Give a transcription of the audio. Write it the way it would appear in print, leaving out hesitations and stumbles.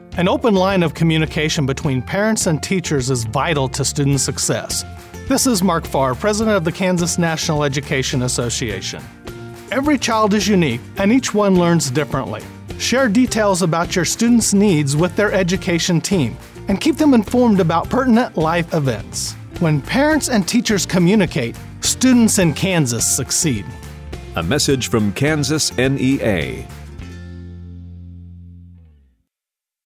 An open line of communication between parents and teachers is vital to student success. This is Mark Farr, president of the Kansas National Education Association. Every child is unique, and each one learns differently. Share details about your students' needs with their education team, and keep them informed about pertinent life events. When parents and teachers communicate, students in Kansas succeed. A message from Kansas NEA.